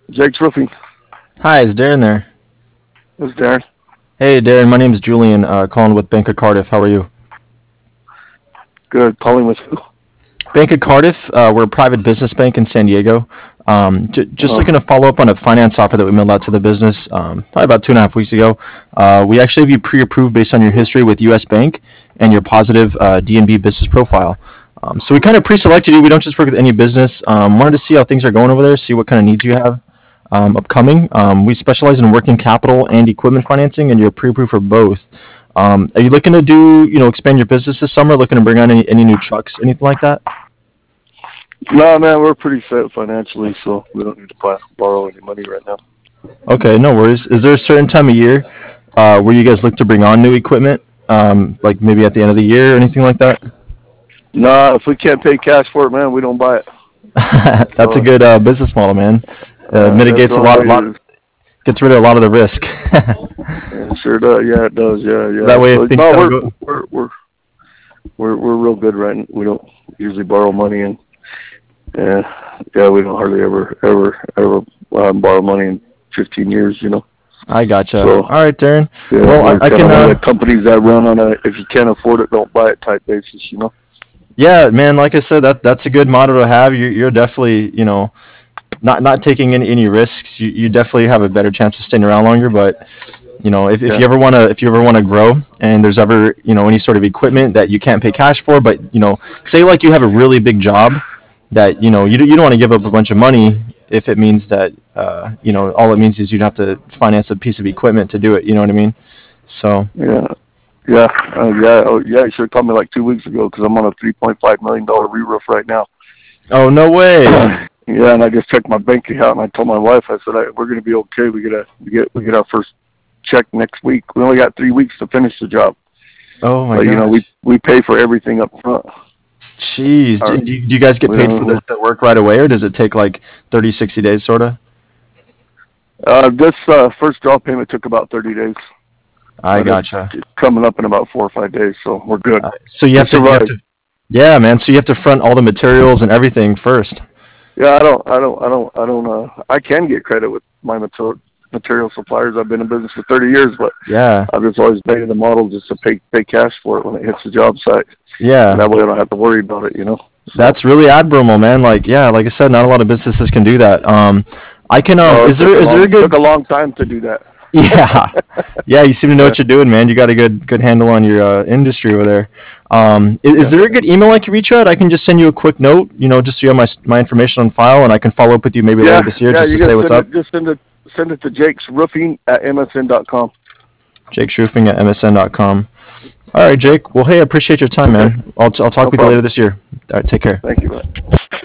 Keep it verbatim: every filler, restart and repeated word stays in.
Jake's Roofing. Hi, is Darren there? This is Darren. Hey, Darren, my name is Julian, uh, calling with Bank of Cardiff. How are you? Good. Calling with who? Bank of Cardiff, uh, we're a private business bank in San Diego. Um, j- just Oh, looking to follow up on a finance offer that we mailed out to the business um, probably about two and a half weeks ago. Uh, we actually have you pre-approved based on your history with U S. Bank and your positive uh, D N B business profile. Um, so we kind of pre-selected you. We don't just work with any business. Um, wanted to see how things are going over there, see what kind of needs you have um, upcoming. Um, we specialize in working capital and equipment financing, and you're pre-approved for both. Um, are you looking to do, you know, expand your business this summer? Looking to bring on any, any new trucks, anything like that? no, man, we're pretty set financially, so we don't need to buy, borrow any money right now. Okay, no worries. Is there a certain time of year uh, where you guys look to bring on new equipment, um, like maybe at the end of the year or anything like that? No, if we can't pay cash for it, man, we don't buy it. That's a So good uh, business model, man. Uh, uh, that's the mitigates a only lot, way. lot, To, gets rid of a lot of the risk. yeah, sure does. Yeah, it does. Yeah, That yeah. way, if So things no, kind of we're go, we're we're we're we're real good right now. We don't usually borrow money, and yeah, yeah, we don't hardly ever ever ever um, borrow money in fifteen years. You know. I gotcha. So All right, Darren. yeah, Well, we're I, I kind can. of one of the Uh, companies that run on a if you can't afford it, don't buy it type basis. You know. yeah, man. Like I said, that that's a good motto to have. You're, you're definitely, you know, not not taking any, any risks. You, you definitely have a better chance of staying around longer. But you know, if, if Yeah. you ever want to if you ever want to grow and there's ever, you know, any sort of equipment that you can't pay cash for, but you know, say like you have a really big job that you know you, don't- you don't want to give up a bunch of money if it means that uh, you know, all it means is you'd have to finance a piece of equipment to do it. You know what I mean? So Yeah. Yeah, uh, yeah, oh, yeah. You should have called me like two weeks ago because I'm on a three point five million dollar re-roof right now. oh, no way. Yeah, and I just checked my bank account and I told my wife, I said, I, we're going to be okay. We get a we get we get our first check next week. We only got three weeks to finish the job, Oh my but you know we gosh. we pay for everything up front. Jeez. Do, Our, do you do you guys get we paid for don't. the, the work right away, or does it take like thirty, sixty days, sort of? Uh, this uh, first draw payment took about thirty days, I but it's, gotcha. it's coming up in about four or five days, so we're good. Uh, so you We have to, you have survived. to, yeah, man. So you have to front all the materials and everything first. Yeah, I don't, I don't, I don't, I don't. Uh, I can get credit with my material material suppliers. I've been in business for thirty years, but Yeah, I've just always made the model just to pay pay cash for it when it hits the job site, and yeah. that way I don't have to worry about it. You know. So That's really admirable, man. Like, yeah, like I said, not a lot of businesses can do that. Um, I can. Um, no, it is there took a is there a long took good? a long time to do that. Yeah, yeah. You seem to know Yeah, what you're doing, man. You got a good good handle on your uh, industry over there. Um, is, is yeah, there a good email I can reach you at? I can just send you a quick note, you know, just so you have my s- my information on file, and I can follow up with you maybe later yeah, this year yeah. just to You say can what's send up. it. Just send it. Send it to Jake's Roofing at M S N dot com. Jake Schroofing at M S N dot com. All right, Jake. Well, hey, I appreciate your time, Okay, man. I'll, t- I'll talk no with you later problem. this year. All right, take care. Thank you, man.